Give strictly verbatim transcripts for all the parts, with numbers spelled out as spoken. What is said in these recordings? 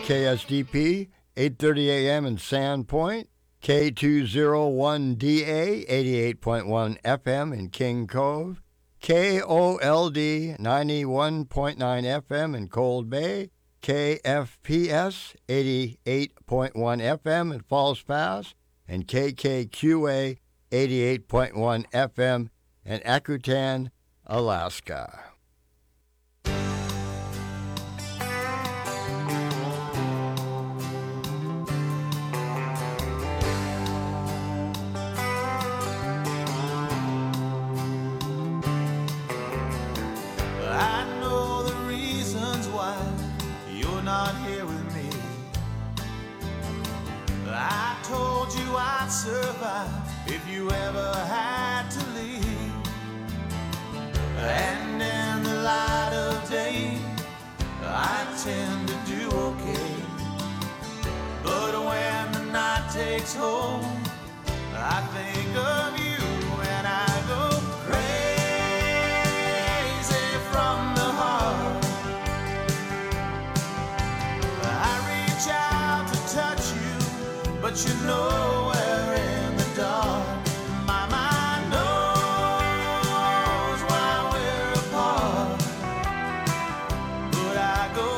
K S D P, eight thirty A M in Sandpoint, K two oh one D A, eighty-eight point one F M in King Cove, K O L D, ninety-one point nine F M in Cold Bay, K F P S, eighty-eight point one F M in Falls Pass, and K K Q A, eighty-eight point one F M in Akutan, Alaska. Not here with me. I told you I'd survive if you ever had to leave. And in the light of day, I tend to do okay. But when the night takes hold, I think of you and I go crazy from the heart. Out to touch you, but you know we're in the dark. My mind knows why we're apart, but I go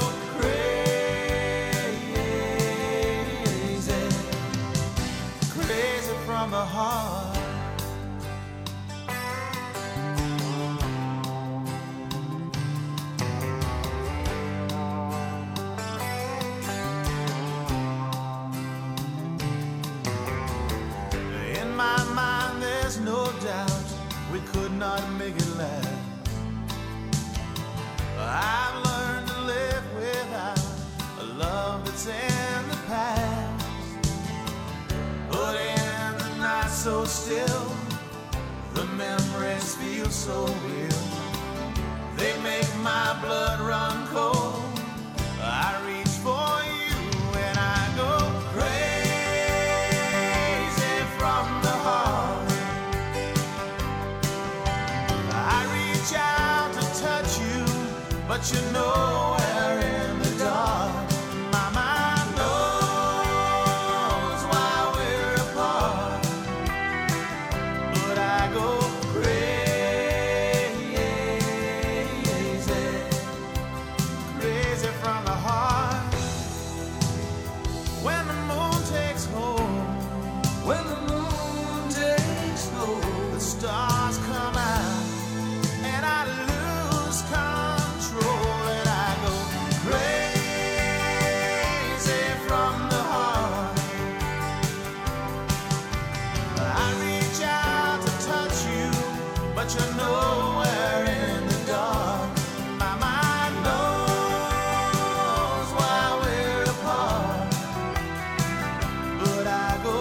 crazy, crazy from the heart. No doubt we could not make it last. I've learned to live without a love that's in the past. But in the night so still, the memories feel so real. They make my blood run cold. I reach for you and I go crazy from the heart. Out to touch you, but you know we're in the dark. My mind knows why we're apart, but I go crazy, crazy from the heart. When the moon takes hold, when the moon takes hold, the stars come out. And I lose control and I go crazy from the heart. I reach out to touch you, but you know we're in the dark. My mind knows why we're apart, but I go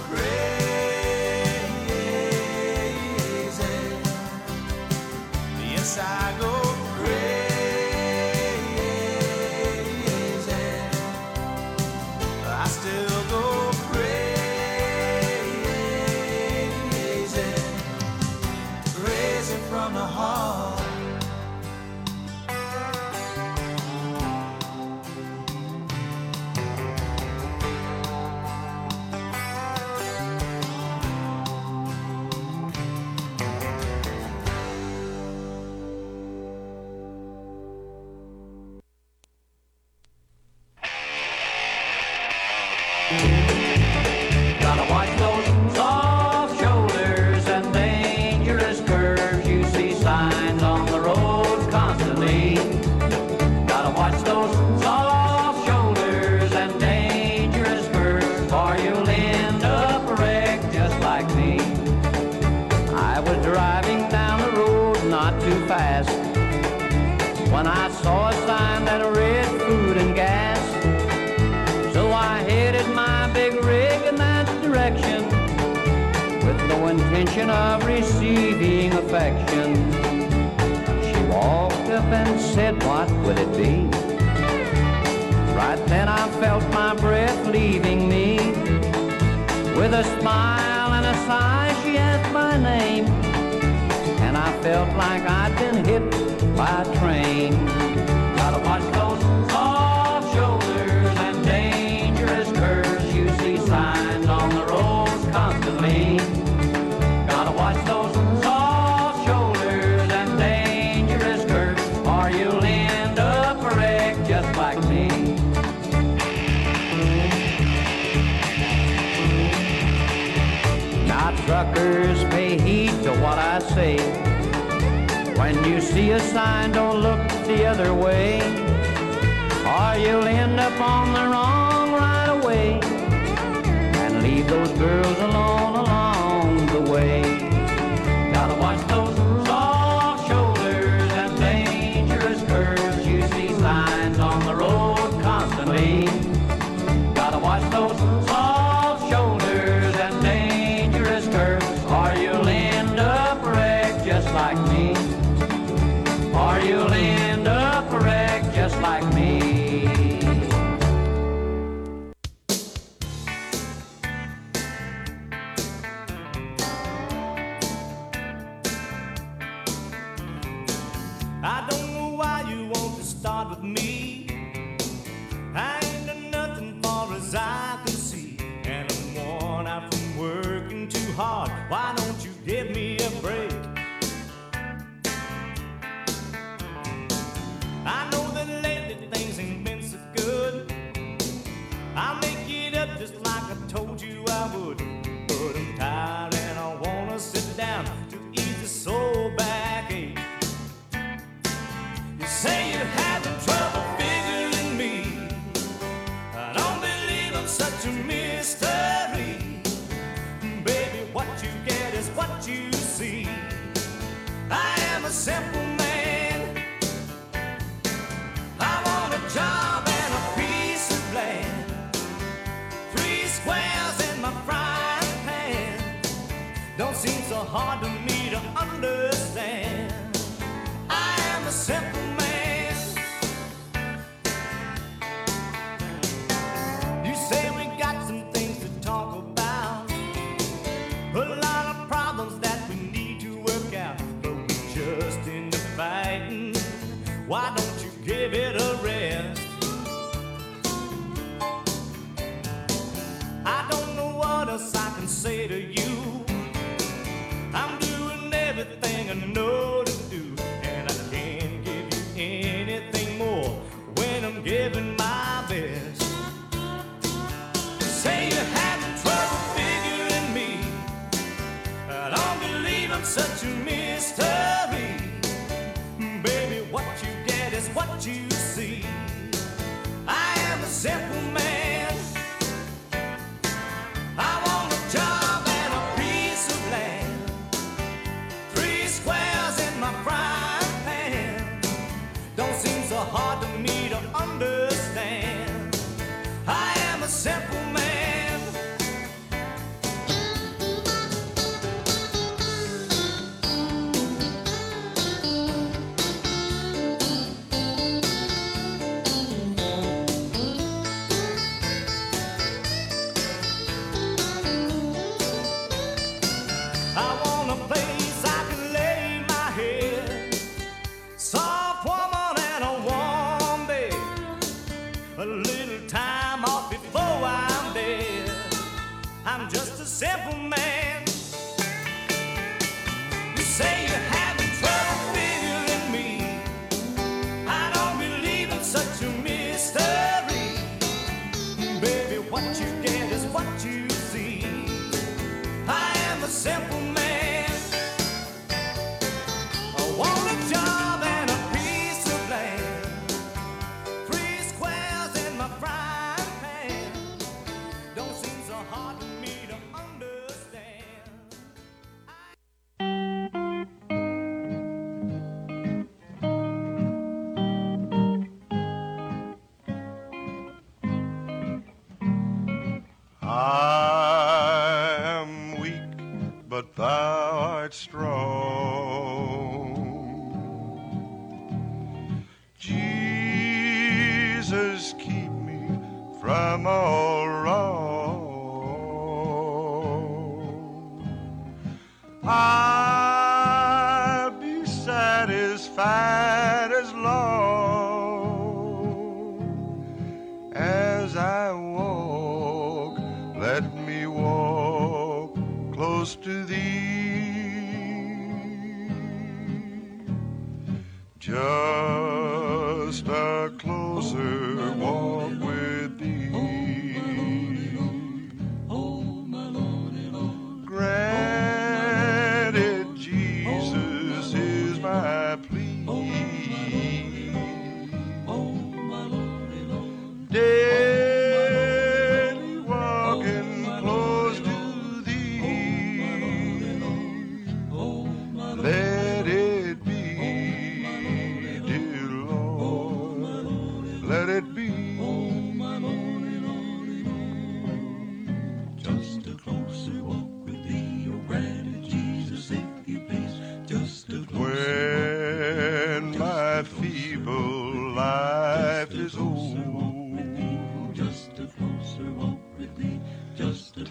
I go crazy. I still go crazy, crazy from the heart. Gotta watch those soft shoulders and dangerous curves. You see signs on the road constantly. Gotta watch those soft shoulders and dangerous curves, or you'll end up wrecked just like me. I was driving down the road not too fast when I saw a sign that read food and gas. So I headed my big rig in that direction with no intention of receiving affection. She walked up and said, "What would it be?" Right then I felt my breath leaving me. With a smile and a sigh she asked my name, and I felt like I'd been hit by a train. Gotta watch those soft shoulders and Now truckers, pay heed to what I say. When you see a sign, don't look the other way, or you'll end up on the wrong right away and leave those girls alone along the way. Gotta watch those soft shoulders and dangerous curves. You see signs on the road constantly. Gotta watch those soft shoulders and dangerous curves, or you'll end up wrecked just like me. Or you'll end up wrecked just like me. I don't know why you want to start with me. I ain't done nothing far as I can see, and I'm worn out from working too hard. Why don't you give me a break? I know that lately things ain't been so good. I'll make it up just like I told you I would. But I'm tired and I wanna sit down to ease the soul backache. You say you're having trouble figuring me. I don't believe I'm such a mystery. Baby, what you get is what you see. I am a simple man. I want a job and a piece of land, three squares in my frying pan. Don't seem so hard to me to understand. I am a simple man. You say we got some things to talk about, a lot of problems that we need to work out, but we just end up fighting. Why don't you give it a rest? I don't know what else I can say to you. I'm doing everything I know to do, and I can't give you anything more when I'm giving my best. Say you're having trouble figuring me. I don't believe I'm such a mystery. Baby, what you get is what you see. I am a simple man. I want a job and a piece of land, three squares in my frying pan. Don't seem so hard to me to understand. I am a simple man. I want a place I can lay my head, soft woman and a warm bed, a little time off before I'm dead. I'm just a simple man. You say you're having trouble figuring me. I don't believe I'm such a mystery. Baby, what you get is what you see. I am a simple man. I want a job and a piece of land, three squares in my frying pan. Don't seem so hard to me to understand. I am weak, but thou art strong. Jesus, keep me from all wrong. I'll be satisfied as long as I walk. Let me walk close to thee. Just a closer walk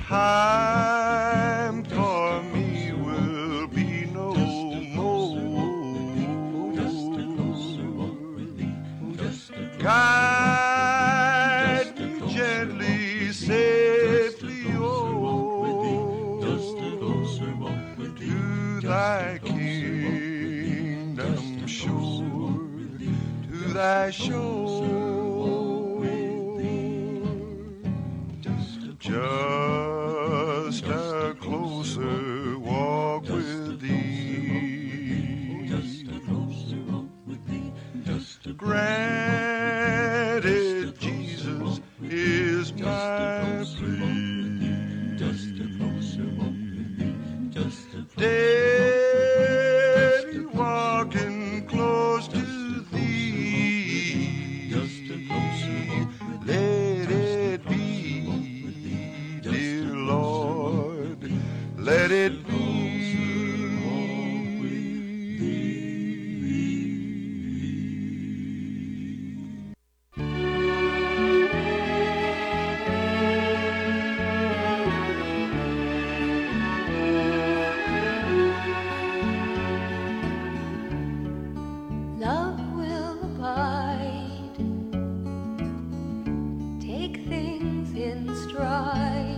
time for me will be no more. Guide me gently, safely, oh, to thy kingdom shore, to thy shore. Just a closer walk with thee. Just a closer walk with thee. Just a granted, Jesus is my plea. Just a closer walk with thee. Just a daily walking close to thee. Just a closer walk with thee. Let it be. Let it be. Love will abide. Take things in stride.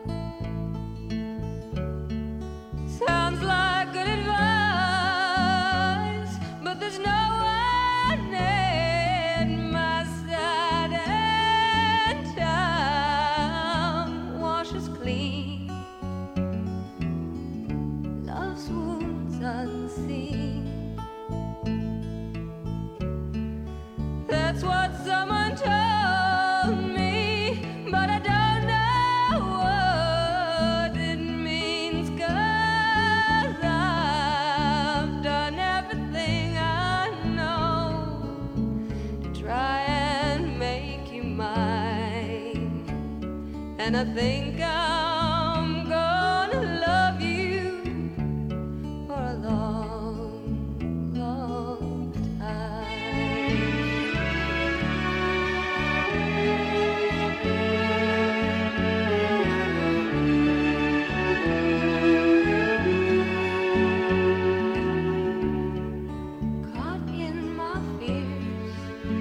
Sounds like good advice, but there's no one at my side, and time washes clean love's wounds unseen. That's what someone told me, but I don't know what it means, 'cause I've done everything I know to try and make you mine, and I think I'm gonna love you for a long, long time. Caught in my fears,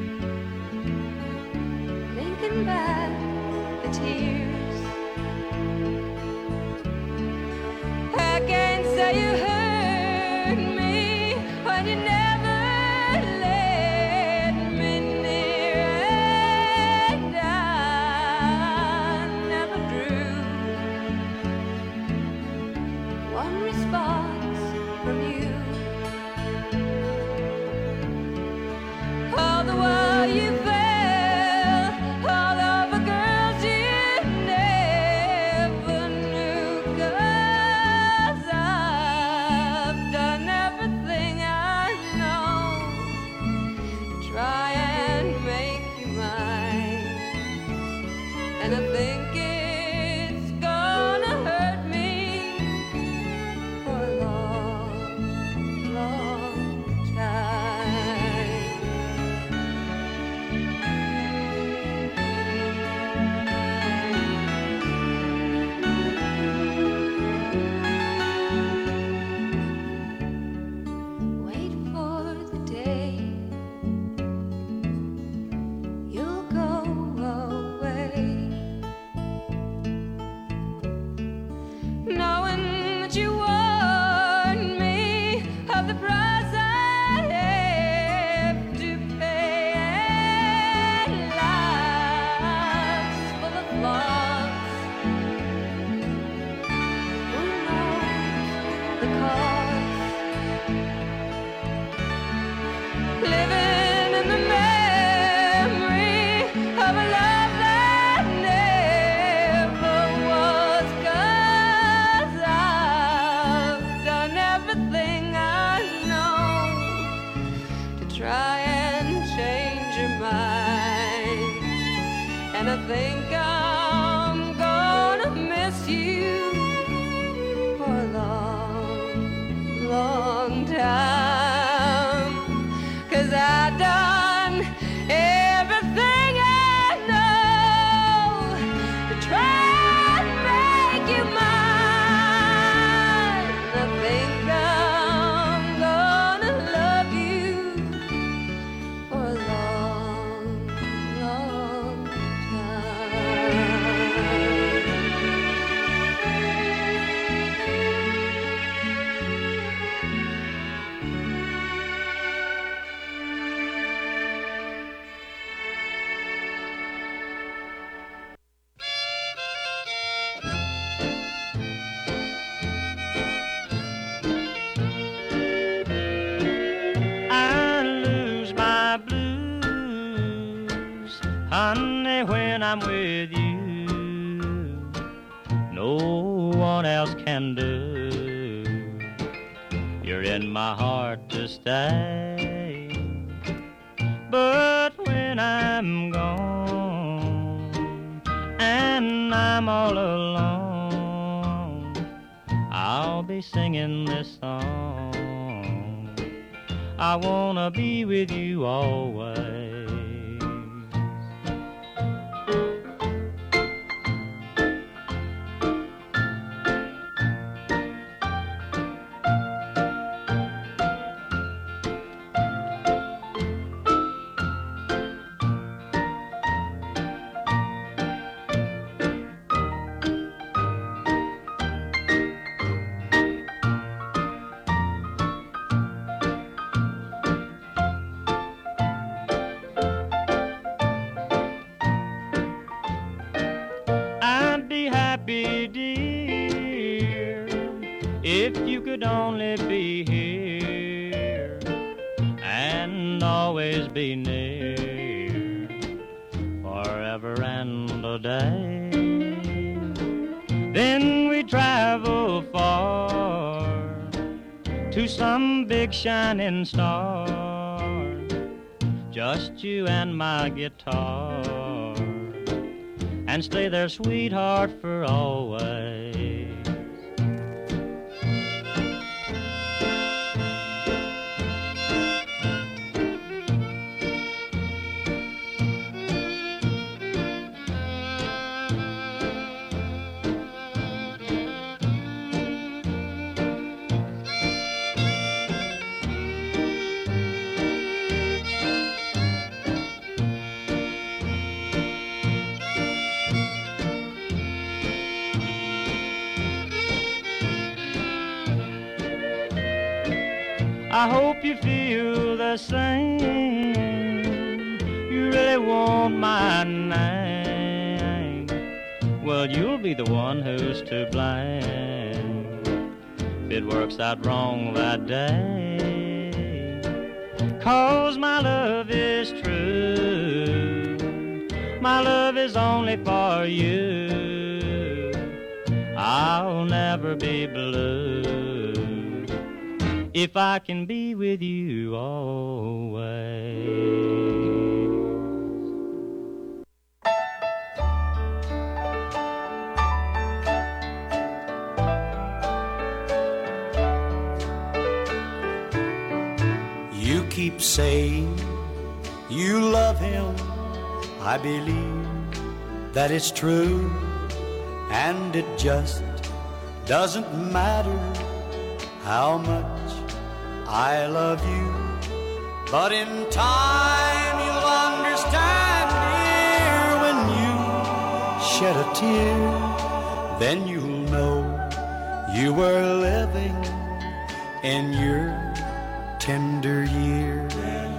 thinking back the tears. I can't say you hurt me when you never let me near, and I never drew one response from you. All the while you fell all over girls you never knew, 'cause I've done everything I know to try and make you mine, and I think it's gonna hurt me for a long, long time. Wait for the day you'll go away, knowing that you warned me of the price I have to pay, and life's full of flaws. Who knows the cause? Living in the memory of a love that never was, 'cause I've done everything I know to try and change your mind, and I think I'm gonna miss you for a long, long time, 'cause I've done everything I know to try and make I'm with you, no one else can do. You're in my heart to stay, but when I'm gone and I'm all alone, I'll be singing this song. I wanna be with you always. If you could only be here and always be near, forever and a day, then we travel far to some big shining star, just you and my guitar, and stay there, sweetheart, for always. I hope you feel the same. You really want my name. Well, you'll be the one who's to blame if it works out wrong that day. 'Cause my love is true. My love is only for you. I'll never be blue if I can be with you always. You keep saying you love him. I believe that it's true, and it just doesn't matter how much I love you, but in time you'll understand, dear. When you shed a tear, then you'll know you were living in your tender years.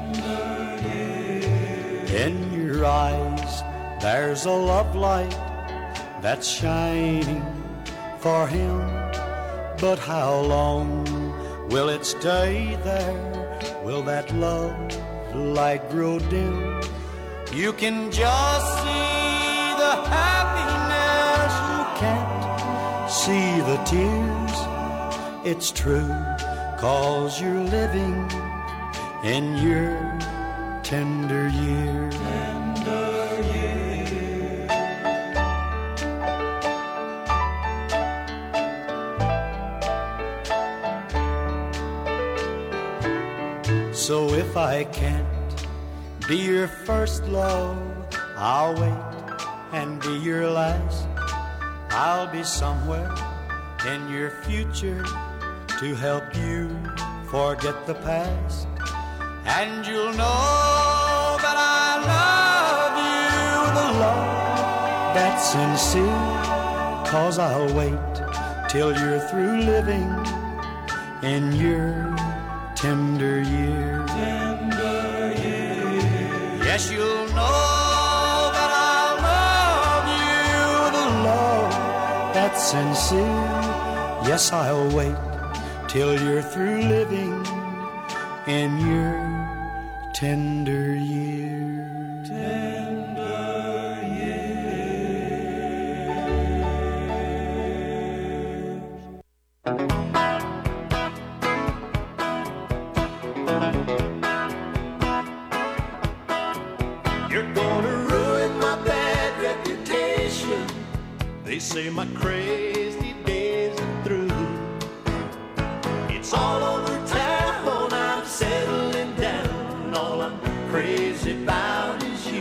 In your eyes there's a love light that's shining for him, but how long will it stay there? Will that love light grow dim? You can just see the happiness, you can't see the tears. It's true, 'cause you're living in your tender years. Tender years. So if I can't be your first love, I'll wait and be your last. I'll be somewhere in your future to help you forget the past. And you'll know that I love you, the love that's sincere. 'Cause I'll wait till you're through living in your tender years. Tender years. Yes, you'll know that I love you, the love that's sincere. Yes, I'll wait till you're through living in your tender years. Tender years. They say my crazy days are through. It's all over town, I'm settling down. All I'm crazy about is you.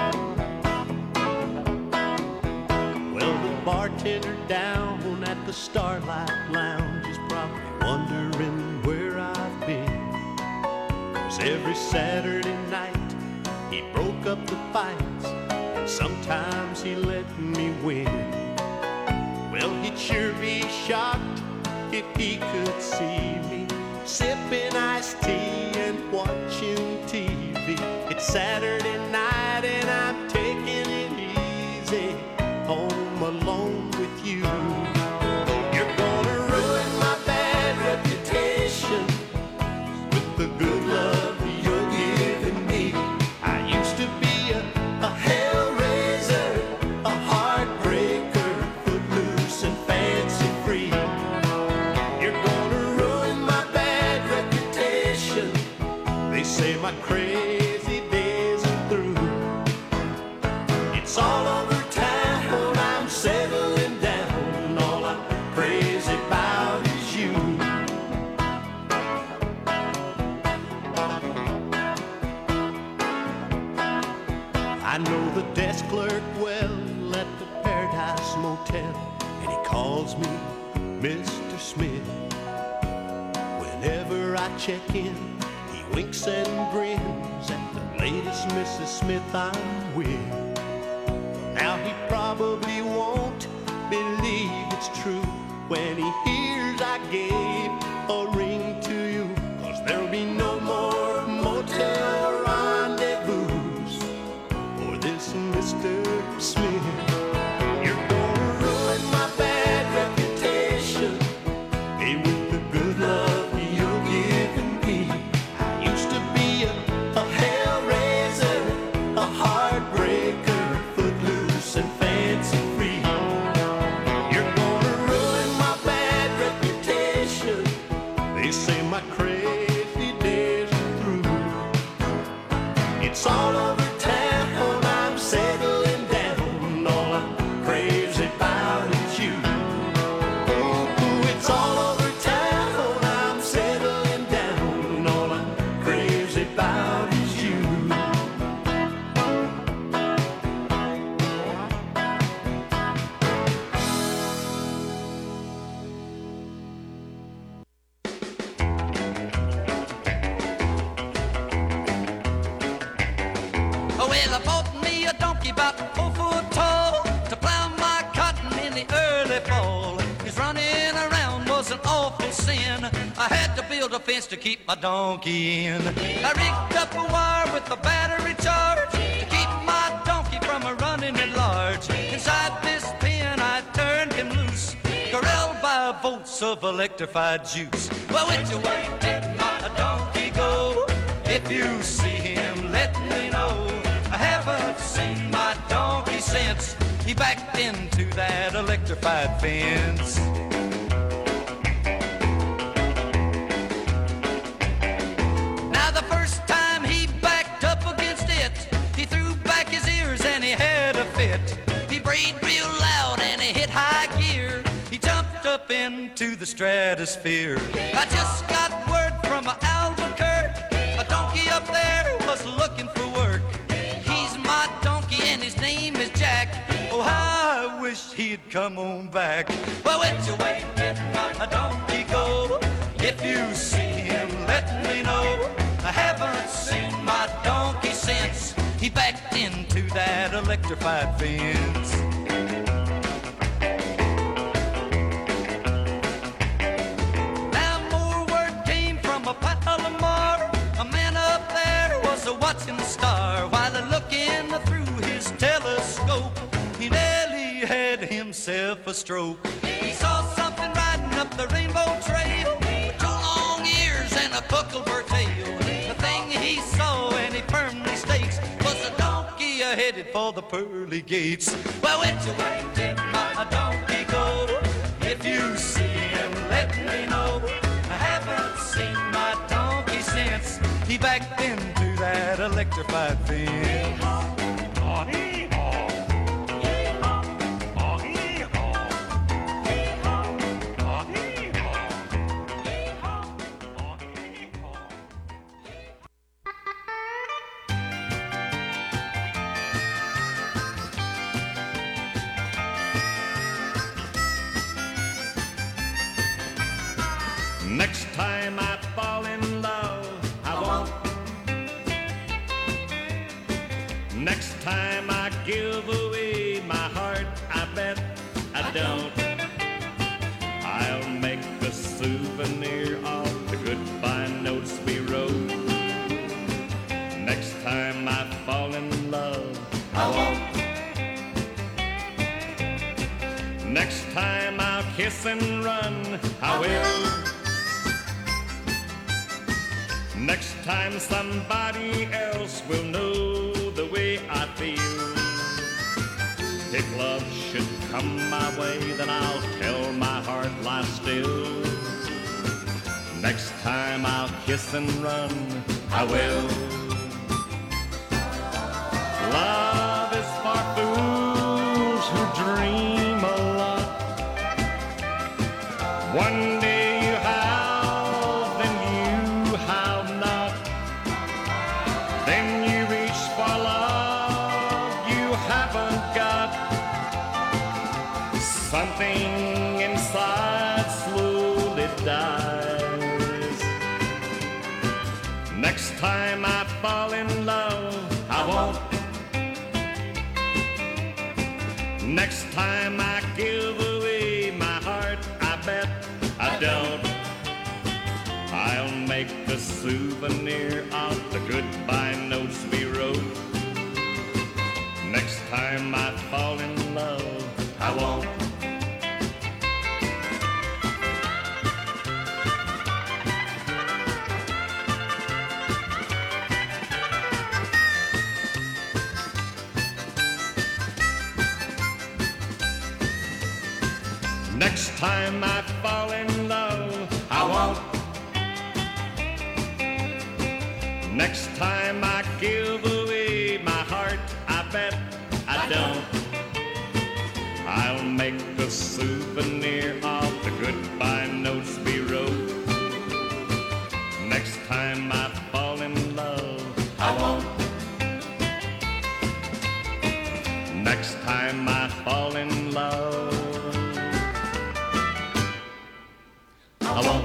Well, the bartender down at the Starlight Lounge is probably wondering where I've been. 'Cause every Saturday night he broke up the fights, and sometimes he let me win. Well, he'd sure be shocked if he could see me sipping iced tea and watching T V. It's Saturday night and I'm taking it easy, home alone with you. You're gonna ruin my bad reputation with the good love you're giving me. I used to be a, a hellraiser, a heartbreaker, footloose and fancy free. You're gonna ruin my bad reputation. They say my crazy days are through. It's all over town, I'm settling down. All I'm crazy about is you. I know the desk clerk well at the Paradise Motel, and he calls me Mister Smith. Whenever I check in, he winks and grins at the latest Missus Smith I'm with. Now he probably won't believe it's true when he hears I gave a ring to you. 'Cause there'll be no more motel rendezvous for this Mister Smith. You're gonna ruin my bad reputation, hey, with the good love you're giving me. I used to be a, a hellraiser, a heartbreaker, footloose and fancy free. You're gonna ruin my bad reputation. They say my crazy days are through. It's all over town, I'm settling down. All I'm crazy about is you. Ooh, it's all over town, I'm settling down. All I'm crazy about is you. Oh, well, I bought me a donkey about four foot tall to plow my cotton in the early fall. His running around was an awful sin. I had to build a fence to keep my donkey in. I rigged up a wire with a battery charge to keep my donkey from a running at large. Inside this pen I turned him loose, corralled by volts of electrified juice. Well, which way did my donkey go? If you see him, let me know. I haven't seen my donkey since he backed into that electrified fence. Now the first time he backed up against it, he threw back his ears and he had a fit. He brayed real loud and he hit high gear. He jumped up into the stratosphere. I just got word from Albuquerque, a donkey up there was looking for work. He's my donkey and his name is Jack. Oh, how I wish he'd come on back. Well, which way did my donkey go? If you see him, let me know. I haven't seen my donkey since he backed into that electrified fence. Now more word came from a Palomar. A man up there was a watching the star while a looking through his telescope. He nearly had himself a stroke. He saw something riding up the rainbow trail with two long ears and a huckleberry tail. The thing he saw and he firmly states was a donkey headed for the pearly gates. Well, which way did my donkey go? If you see him, let me know. I haven't seen my donkey since he backed into that electrified fence. give away my heart, I bet I don't. I'll make a souvenir of the goodbye notes we wrote. Next time I fall in love, I won't. Next time I'll kiss and run, I will. Next time somebody else will know the way I feel. If love should come my way, then I'll tell my heart lie still. Next time I'll kiss and run, I will. Love is for fools who dream a lot. One day you have, then you have not. Then you reach for love you haven't got. Something inside slowly dies. Next time I fall in love, I won't. Next time I give away my heart, I bet I don't. I'll make a souvenir of the goodbye notes we wrote. Next time I fall in love, I won't. Next time I fall in love, I won't. Next time I give away my heart, I bet I don't. I'll make a souvenir of the goodbye notes we wrote. Next time I fall in love, I won't. Next time I fall in love, I won't.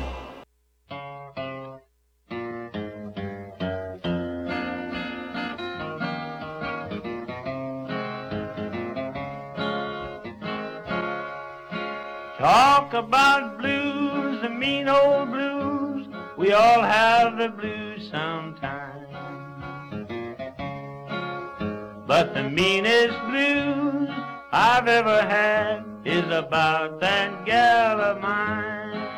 Talk about blues, the mean old blues. We all have the blues sometime. But the meanest blues I've ever had is about that gal of mine.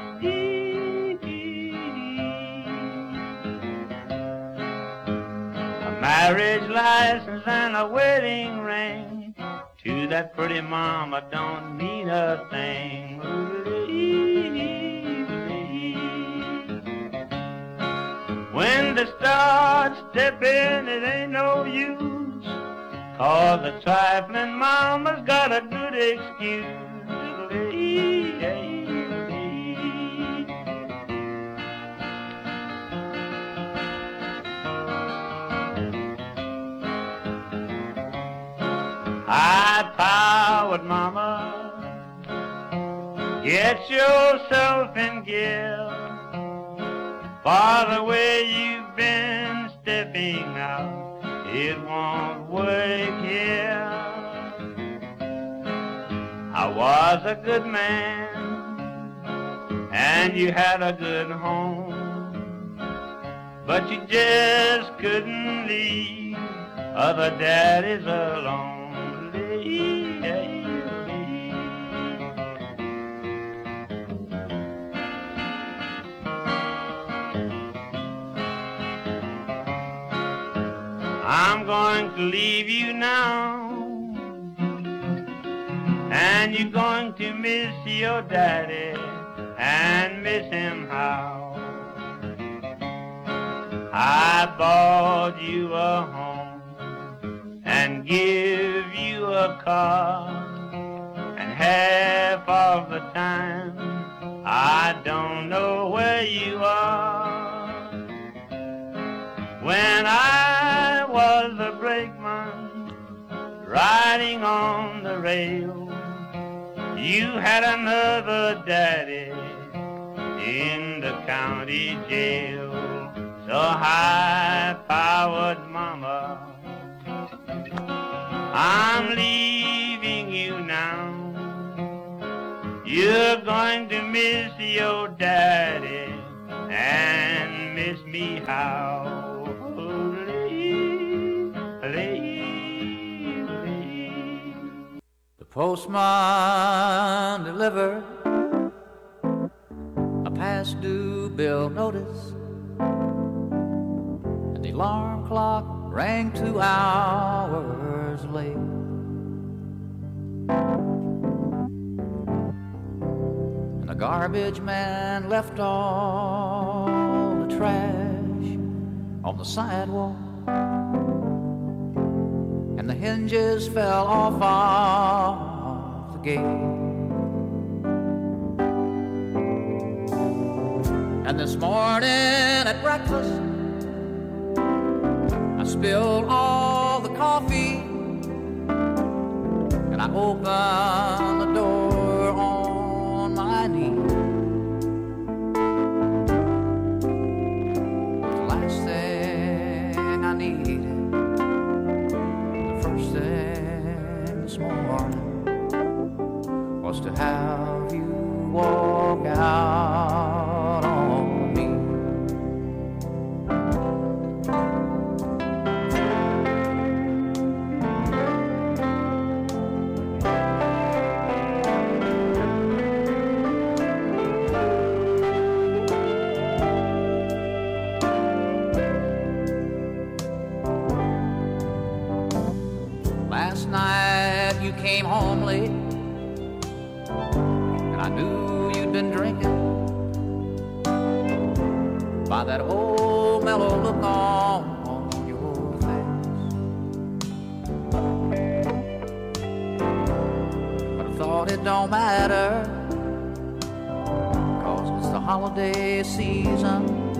A marriage license and a wedding ring to that pretty mama don't mean a thing. When they start stepping, it ain't no use, 'cause the trifling mama's got a good excuse. High-powered mama, get yourself in gear, for the way you've been stepping out, it won't work here. I was a good man, and you had a good home, but you just couldn't leave other daddies alone. I'm going to leave you now, and you're going to miss your daddy, and miss him how. I bought you a home and give you a car, and half of the time I don't know where you are. When I was a brakeman riding on the rail, you had another daddy in the county jail. So high-powered mama, I'm leaving you now. You're going to miss your daddy and miss me how. The postman delivered a past due bill notice, and the alarm clock rang two hours late. And the garbage man left all the trash on the sidewalk, and the hinges fell off of the gate. And this morning at breakfast, I spilled all the coffee, and I opened the door on my knee. The last thing I needed, first thing this morning, was to have you walk out on me. Last night you came home late, and I knew you'd been drinking by that old mellow look on your face. But I thought it don't matter, 'cause it's the holiday season,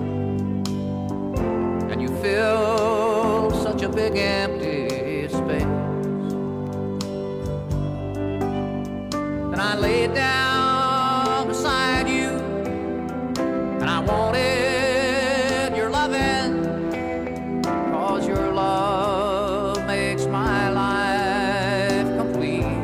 and you fill such a big empty space. And I laid down beside you, and I wanted your loving, 'cause your love makes my life complete.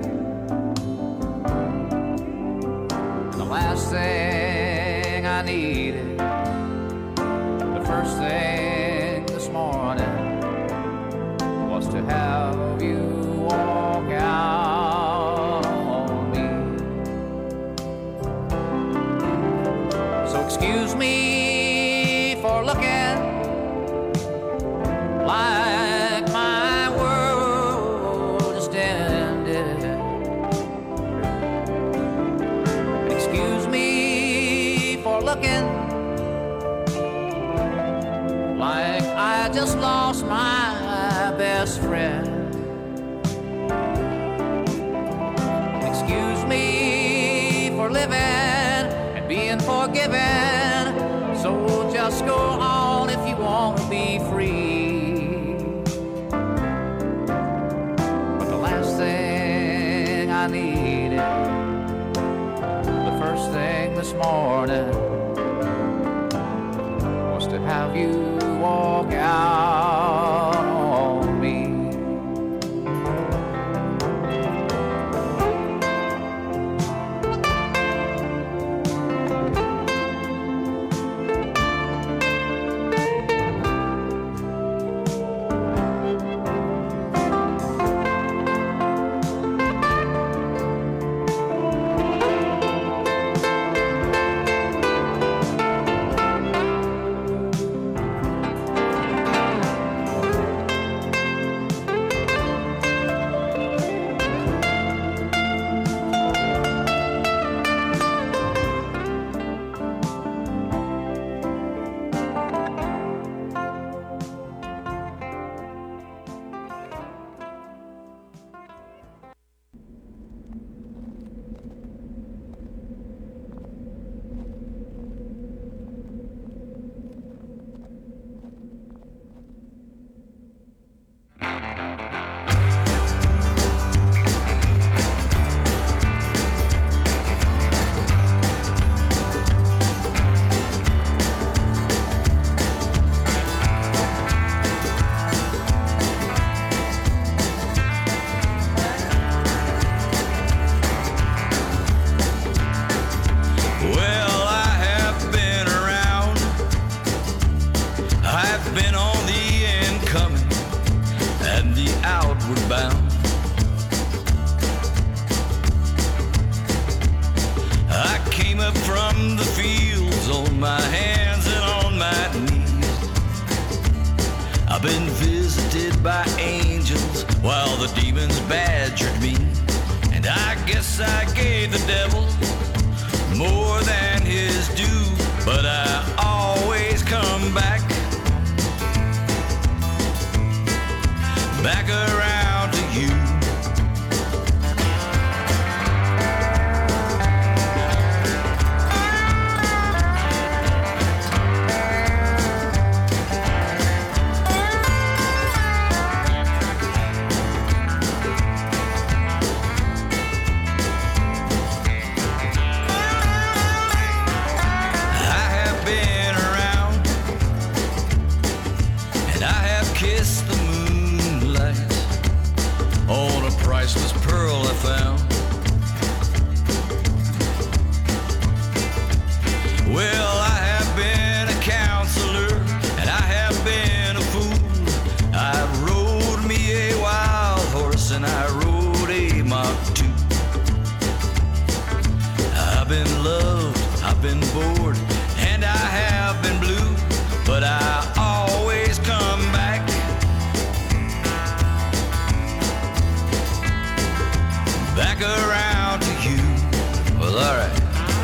And the last thing I needed, the first thing this morning, was to have you walk out on me. So excuse me for looking like my world just ended. Excuse me for looking like I just lost my best friend. Excuse me for living and being forgiven. So just go on if you want to be free. But the last thing I needed, the first thing this morning, was to have you walk out on me. on my hands and on my knees. I've been visited by angels while the demons badgered me. And I guess I gave the devil more than his due, but I always come back, back around to you. Priceless pearl I found. Well, I have been a counselor and I have been a fool. I rode me a wild horse and I rode a Mach two. I've been loved, I've been bored, and I have been blue, but I always come back, back around to you. Well, all right.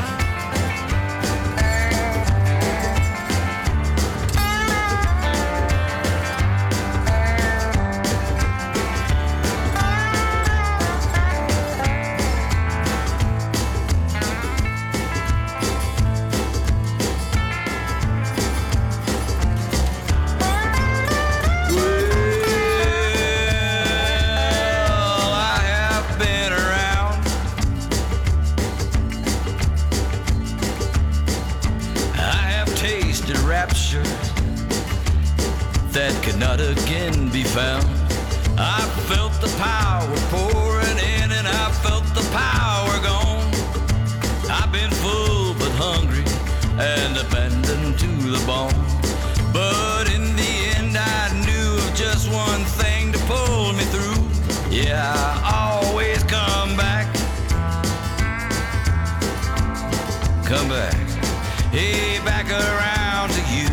That could not again be found. I felt the power pouring in and I felt the power gone. I've been full but hungry and abandoned to the bone. But in the end I knew of just one thing to pull me through. Yeah, I always come back, come back, hey, back around to you.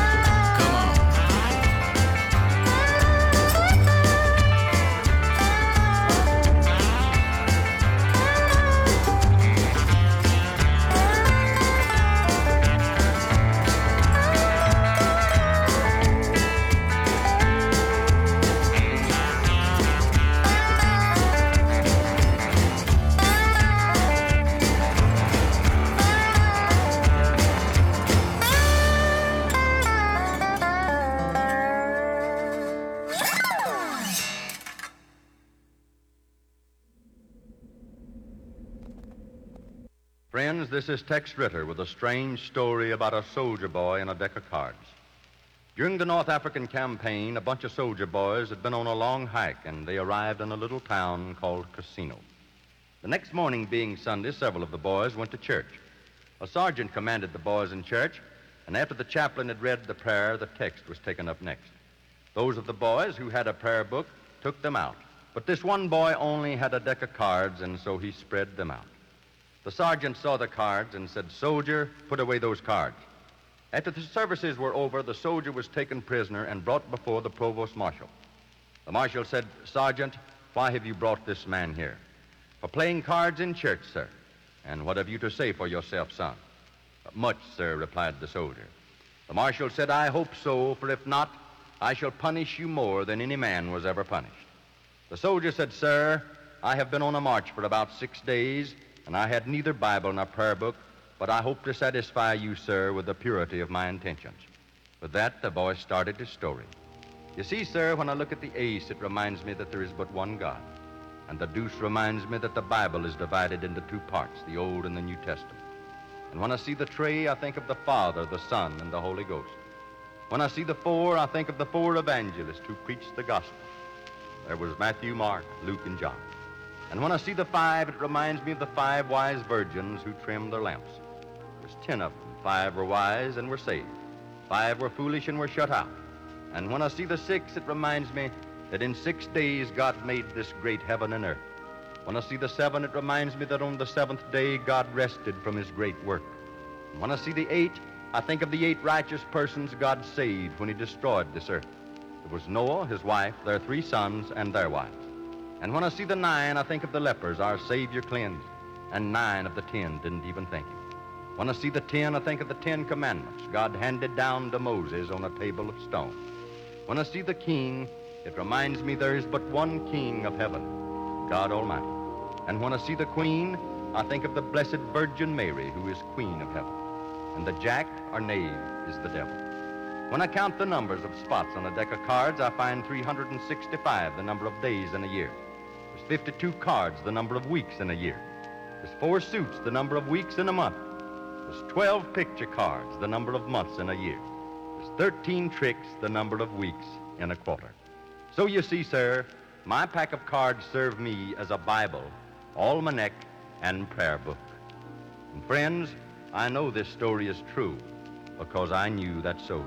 Friends, this is Tex Ritter with a strange story about a soldier boy and a deck of cards. During the North African campaign, a bunch of soldier boys had been on a long hike, and they arrived in a little town called Casino. The next morning, being Sunday, several of the boys went to church. A sergeant commanded the boys in church, and after the chaplain had read the prayer, the text was taken up next. Those of the boys who had a prayer book took them out, but this one boy only had a deck of cards, and so he spread them out. The sergeant saw the cards and said, "Soldier, put away those cards." After the services were over, the soldier was taken prisoner and brought before the provost marshal. The marshal said, "Sergeant, why have you brought this man here?" "For playing cards in church, sir." "And what have you to say for yourself, son?" "Much, sir," replied the soldier. The marshal said, "I hope so, for if not, I shall punish you more than any man was ever punished." The soldier said, "Sir, I have been on a march for about six days, and I had neither Bible nor prayer book, but I hope to satisfy you, sir, with the purity of my intentions." With that, the boy started his story. "You see, sir, when I look at the ace, it reminds me that there is but one God. And the deuce reminds me that the Bible is divided into two parts, the Old and the New Testament. And when I see the tree, I think of the Father, the Son, and the Holy Ghost. When I see the four, I think of the four evangelists who preached the gospel. There was Matthew, Mark, Luke, and John. And when I see the five, it reminds me of the five wise virgins who trimmed their lamps. There's ten of them. Five were wise and were saved. Five were foolish and were shut out. And when I see the six, it reminds me that in six days God made this great heaven and earth. When I see the seven, it reminds me that on the seventh day God rested from his great work. And when I see the eight, I think of the eight righteous persons God saved when he destroyed this earth. It was Noah, his wife, their three sons, and their wives. And when I see the nine, I think of the lepers our Savior cleansed, and nine of the ten didn't even think him. When I see the ten, I think of the Ten Commandments God handed down to Moses on a table of stone. When I see the king, it reminds me there is but one king of heaven, God Almighty. And when I see the queen, I think of the Blessed Virgin Mary, who is queen of heaven. And the jack, or knave, is the devil. When I count the numbers of spots on a deck of cards, I find three hundred sixty-five, the number of days in a year. There's fifty-two cards, the number of weeks in a year. There's four suits, the number of weeks in a month. There's twelve picture cards, the number of months in a year. There's thirteen tricks, the number of weeks in a quarter. So you see, sir, my pack of cards serve me as a Bible, almanac, and prayer book. And friends, I know this story is true because I knew that soldier.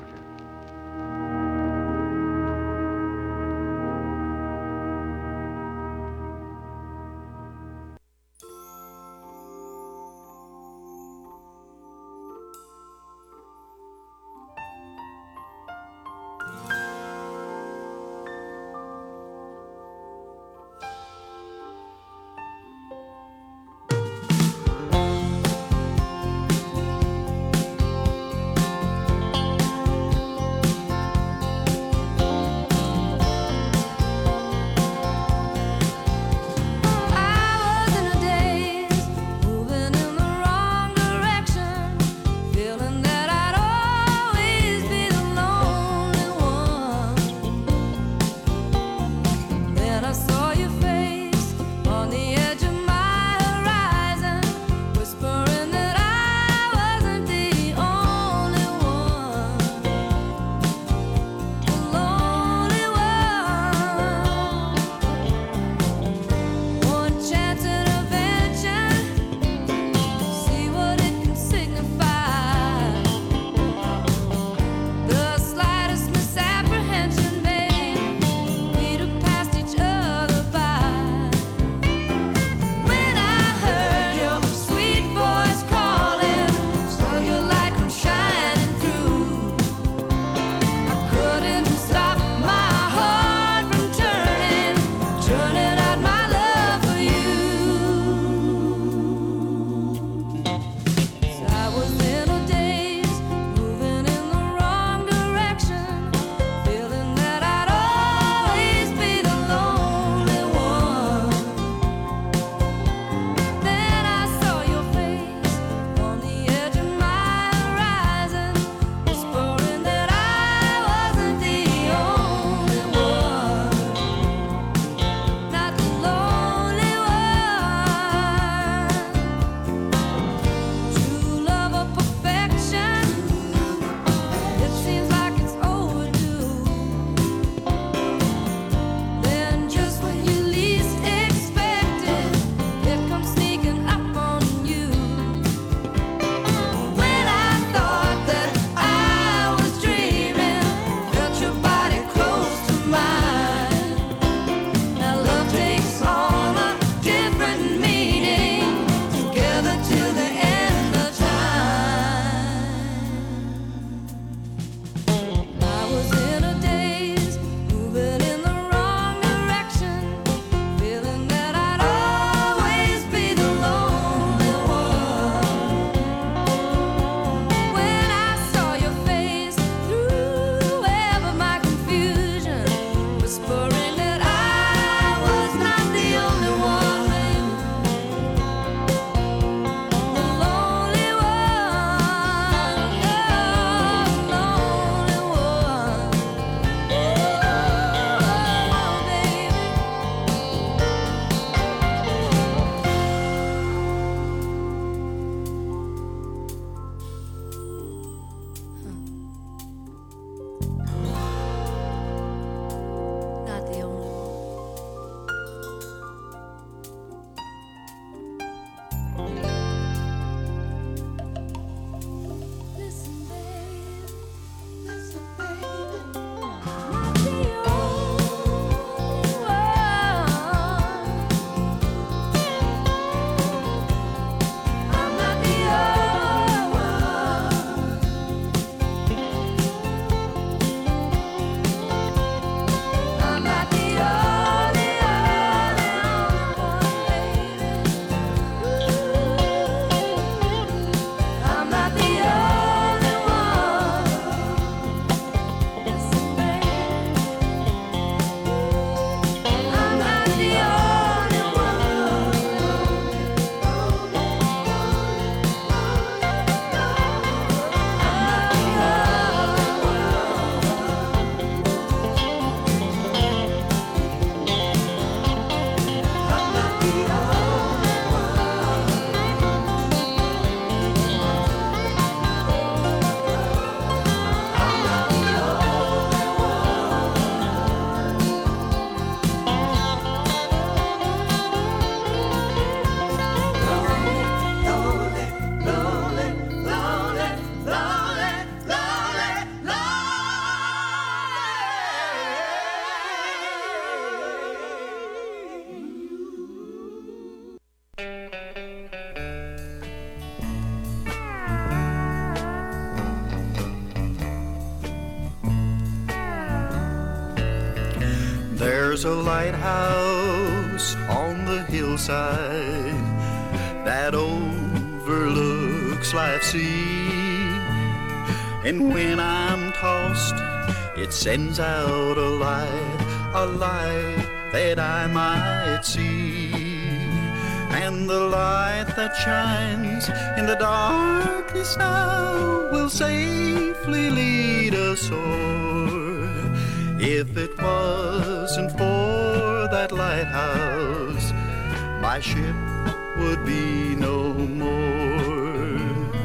There's a lighthouse on the hillside that overlooks life's sea. And when I'm tossed, it sends out a light, a light that I might see. And the light that shines in the darkness now will safely lead us o'er. If it wasn't for that lighthouse, my ship would be no more.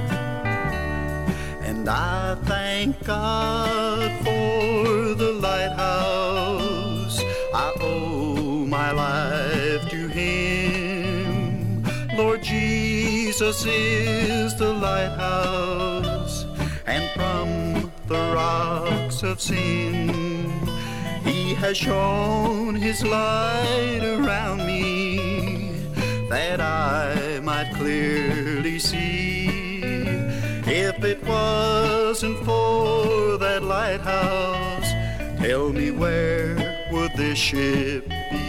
And I thank God for the lighthouse. I owe my life to Him. Lord Jesus is the lighthouse, and from the rocks of sin He has shone His light around me, that I might clearly see. If it wasn't for that lighthouse, tell me where would this ship be?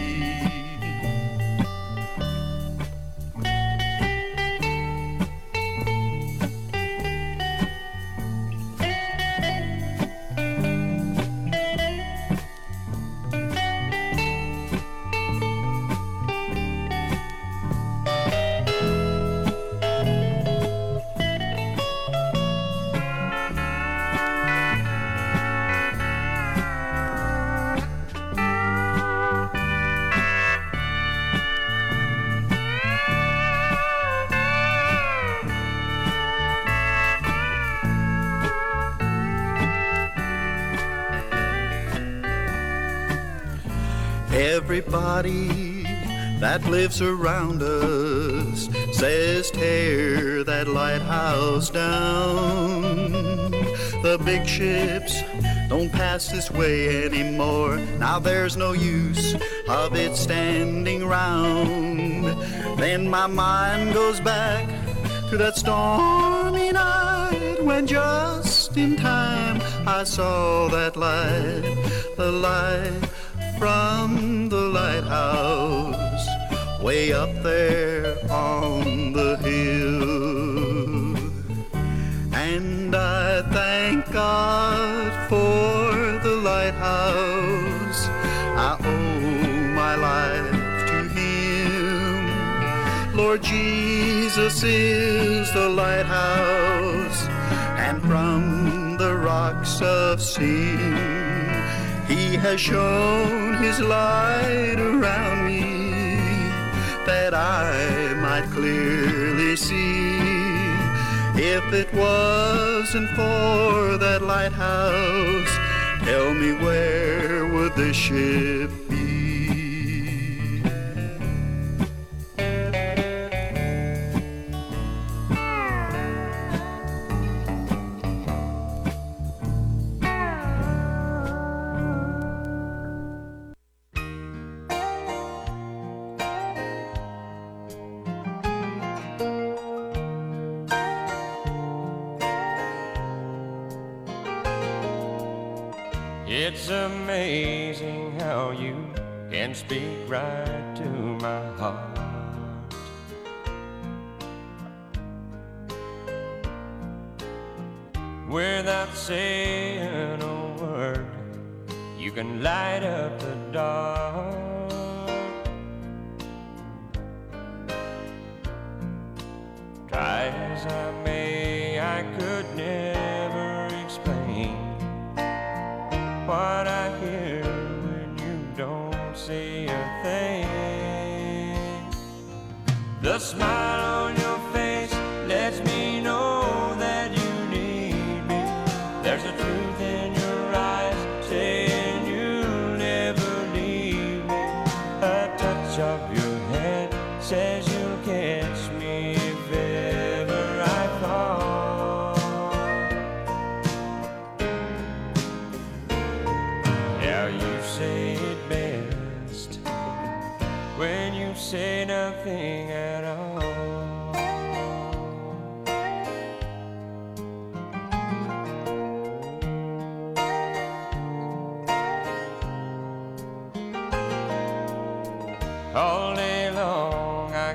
Everybody that lives around us says tear that lighthouse down. The big ships don't pass this way anymore. Now there's no use of it standing round. Then my mind goes back to that stormy night when just in time I saw that light, the light from the lighthouse way up there on the hill. And I thank God for the lighthouse. I owe my life to Him. Lord Jesus is the lighthouse, and from the rocks of sin He has shone His light around me, that I might clearly see. If it wasn't for that lighthouse, tell me where would this ship be? It's amazing how you can speak right to my heart. Without saying a word, you can light up the dark. Try as I may, I could never explain what I hear when you don't say a thing. The smile on your face lets me know that you need me. There's a truth in your eyes saying you'll never leave me. A touch of your hand says you'll catch me if ever I fall. Now you say it best when you say nothing at all.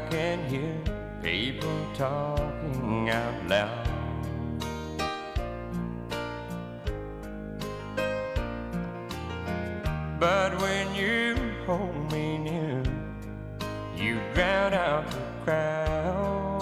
can hear people talking out loud. But when you hold me near, you drown out the crowd.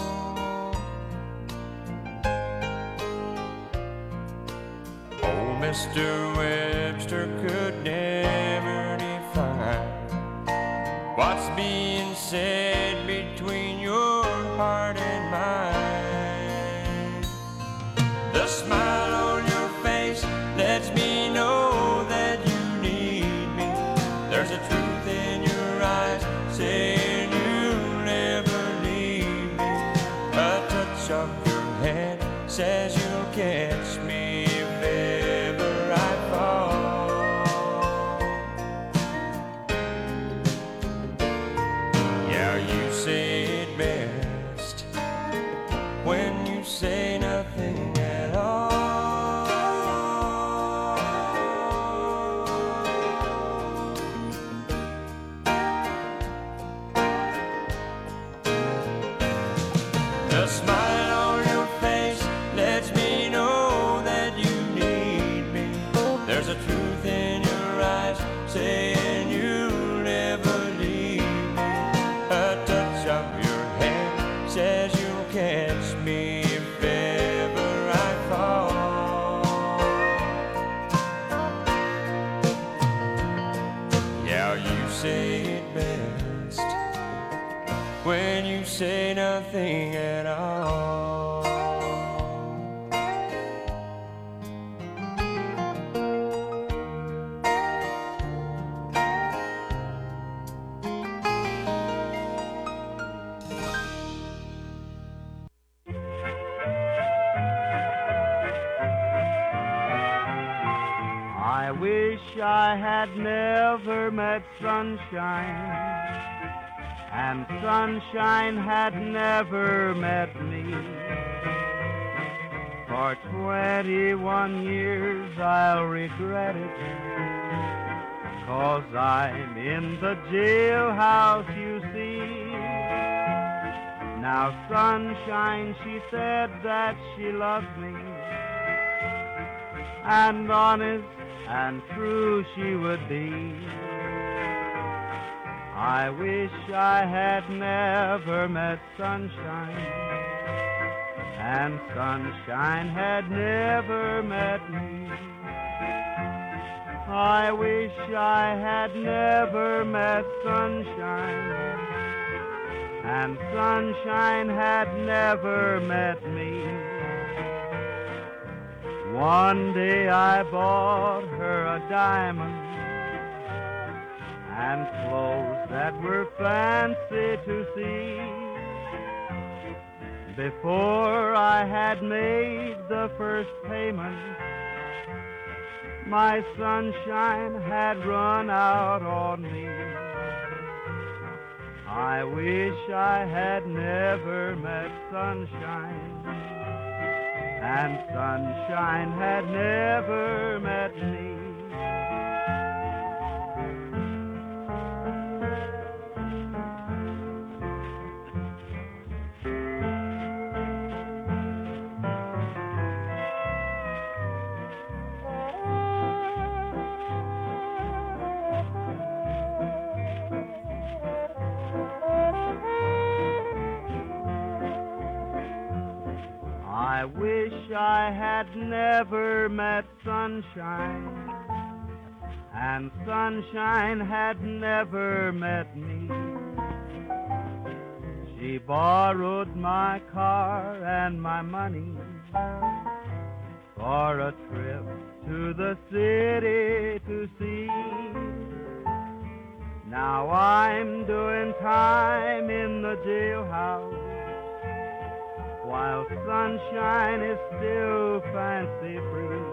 Old Mister Webster could never define what's being said between your heart and mine. The smile on your face lets me know that you need me. There's a truth in your eyes saying you'll never leave me. A touch of your hand says you'll catch me if ever I fall. Yeah, you say it best when you say nothing at all. The smile on your face lets me know that you need me. There's a truth in your eyes saying you'll never leave me. A touch of your hand says you'll catch me if ever I fall. Yeah, you say it best when you say nothing at all. I wish I had never met sunshine, and sunshine had never met me. For twenty-one years I'll regret it, 'cause I'm in the jailhouse, you see. Now sunshine, she said that she loved me, and honest and true she would be. I wish I had never met sunshine, and sunshine had never met me. I wish I had never met sunshine, and sunshine had never met me. One day I bought her a diamond and clothes that were fancy to see. Before I had made the first payment, my sunshine had run out on me. I wish I had never met sunshine, and sunshine had never met me. I wish I had never met sunshine, and sunshine had never met me. She borrowed my car and my money for a trip to the city to see. Now I'm doing time in the jailhouse, while sunshine is still fancy free.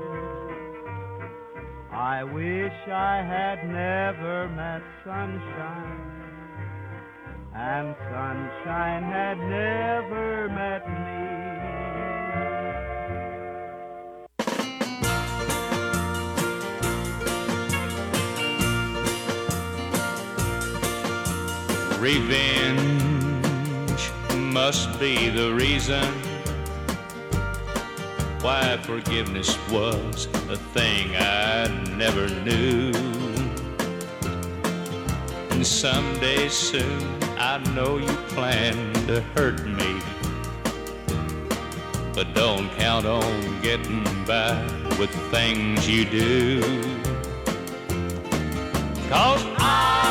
I wish I had never met sunshine, and sunshine had never met me. Revenge must be the reason why forgiveness was a thing I never knew. And someday soon I know you plan to hurt me, but don't count on getting by with things you do. 'Cause I